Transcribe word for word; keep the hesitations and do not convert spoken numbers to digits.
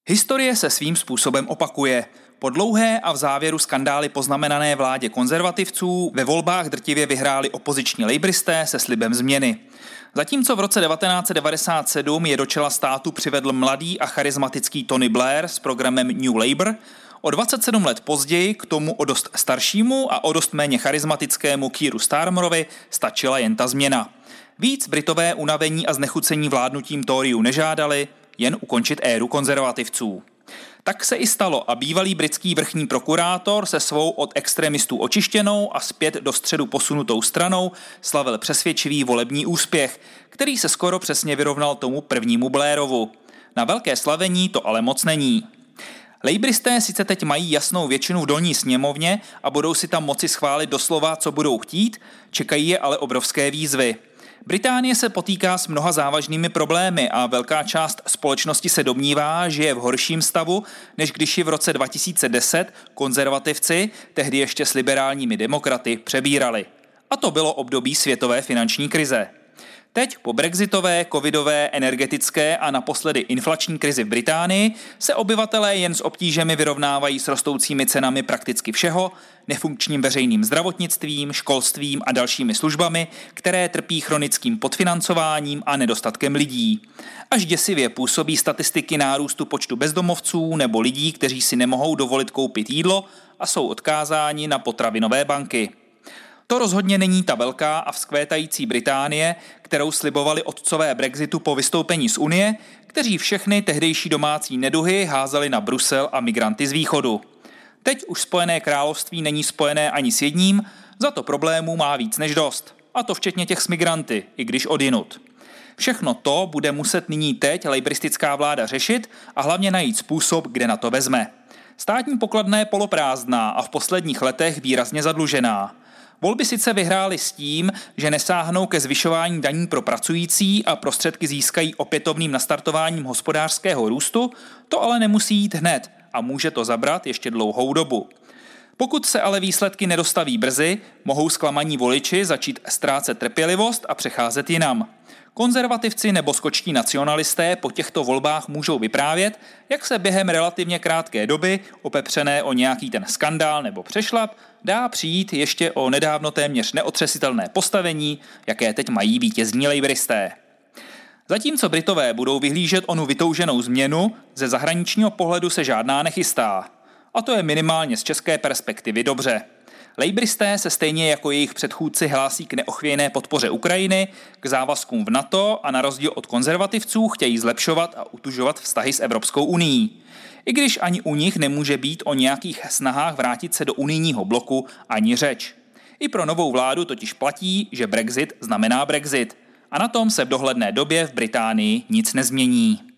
Historie se svým způsobem opakuje. Po dlouhé a v závěru skandály poznamenané vládě konzervativců ve volbách drtivě vyhráli opoziční lejbristé se slibem změny. Zatímco v roce devatenáct set devadesát sedm je do čela státu přivedl mladý a charismatický Tony Blair s programem New Labour, o dvacet sedm let později k tomu o dost staršímu a o dost méně charismatickému Keeru Starmerovi stačila jen ta změna. Víc Britové unavení a znechucení vládnutím Toryů nežádali, jen ukončit éru konzervativců. Tak se i stalo a bývalý britský vrchní prokurátor se svou od extremistů očištěnou a zpět do středu posunutou stranou slavil přesvědčivý volební úspěch, který se skoro přesně vyrovnal tomu prvnímu Blairovu. Na velké slavení to ale moc není. Lejbristé sice teď mají jasnou většinu v dolní sněmovně a budou si tam moci schválit doslova, co budou chtít, čekají je ale obrovské výzvy. Británie se potýká s mnoha závažnými problémy a velká část společnosti se domnívá, že je v horším stavu, než když ji v roce dva tisíce deset konzervativci, tehdy ještě s liberálními demokraty, přebírali. A to bylo období světové finanční krize. Teď po brexitové, covidové, energetické a naposledy inflační krizi v Británii se obyvatelé jen s obtížemi vyrovnávají s rostoucími cenami prakticky všeho, nefunkčním veřejným zdravotnictvím, školstvím a dalšími službami, které trpí chronickým podfinancováním a nedostatkem lidí. Až děsivě působí statistiky nárůstu počtu bezdomovců nebo lidí, kteří si nemohou dovolit koupit jídlo a jsou odkázáni na potravinové banky. To rozhodně není ta velká a vzkvétající Británie, kterou slibovali otcové Brexitu po vystoupení z Unie, kteří všechny tehdejší domácí neduhy házeli na Brusel a migranty z východu. Teď už Spojené království není spojené ani s jedním, za to problémů má víc než dost. A to včetně těch s migranty, i když odjinud. Všechno to bude muset nyní teď lejbristická vláda řešit a hlavně najít způsob, kde na to vezme. Státní pokladna je poloprázdná a v posledních letech výrazně zadlužená. Volby sice vyhrály s tím, že nesáhnou ke zvyšování daní pro pracující a prostředky získají opětovným nastartováním hospodářského růstu, to ale nemusí jít hned a může to zabrat ještě dlouhou dobu. Pokud se ale výsledky nedostaví brzy, mohou zklamaní voliči začít ztrácet trpělivost a přecházet jinam. Konzervativci nebo skočtí nacionalisté po těchto volbách můžou vyprávět, jak se během relativně krátké doby, opepřené o nějaký ten skandál nebo přešlap, dá přijít ještě o nedávno téměř neotřesitelné postavení, jaké teď mají vítězní lejbristé. Zatímco Britové budou vyhlížet onu vytouženou změnu, ze zahraničního pohledu se žádná nechystá. A to je minimálně z české perspektivy dobře. Lejbristé se stejně jako jejich předchůdci hlásí k neochvějné podpoře Ukrajiny, k závazkům v NATO a na rozdíl od konzervativců chtějí zlepšovat a utužovat vztahy s Evropskou unií. I když ani u nich nemůže být o nějakých snahách vrátit se do unijního bloku ani řeč. I pro novou vládu totiž platí, že Brexit znamená Brexit. A na tom se v dohledné době v Británii nic nezmění.